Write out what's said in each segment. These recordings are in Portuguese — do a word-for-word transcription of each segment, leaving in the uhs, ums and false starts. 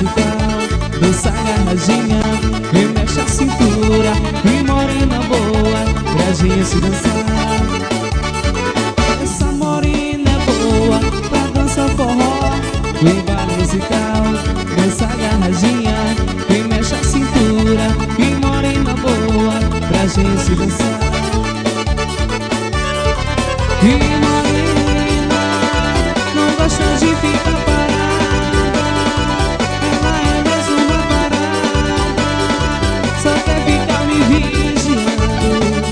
musical, dança agarradinha e mexe a cintura. E morena boa, pra gente dançar. Essa morena é boa pra dançar forró. E baile musical, dança agarradinha e mexe a cintura. E morena boa, pra gente dançar. E morena não gosta de ficar parada. Ela é mesmo uma parada, só quer ficar me vigiando.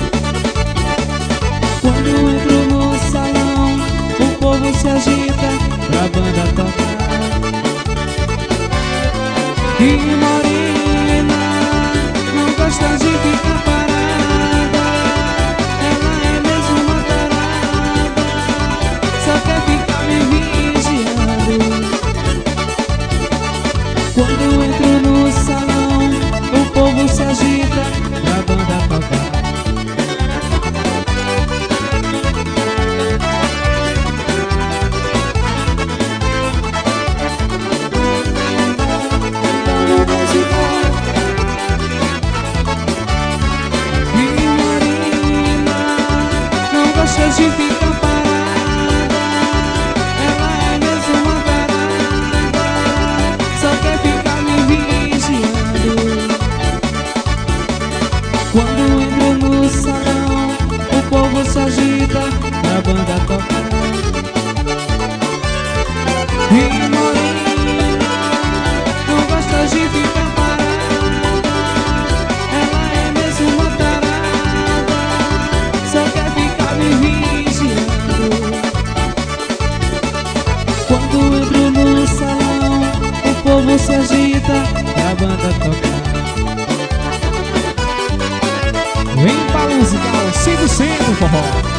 Quando eu entro no salão, o povo se agita pra banda tocar. E morena não gosta de ficar parada. Quando eu entro no salão, o povo se agita pra banda tocar. E Marina não gosta de ficar parada. Ela é mesmo uma parada, só quer ficar me vigiando. Quando entro no salão, o povo se agita pra banda tocar. E morena não gosta de ficar parada. Ela é mesmo uma tarada, só quer ficar me vigiando. Quando entro no salão, o povo se agita pra banda tocar. Vem para o musical cem por cento forró.